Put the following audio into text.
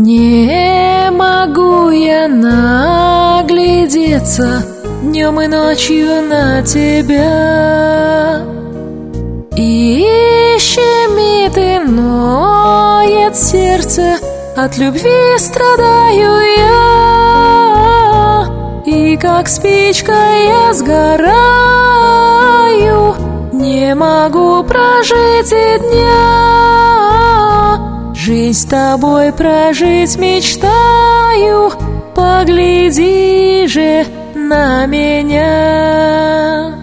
Не могу я наглядеться днем и ночью на тебя. И щемит и ноет сердце, от любви страдаю я. И как спичка я сгораю, не могу прожить и дня. Жизнь с тобой прожить мечтаю, погляди же на меня.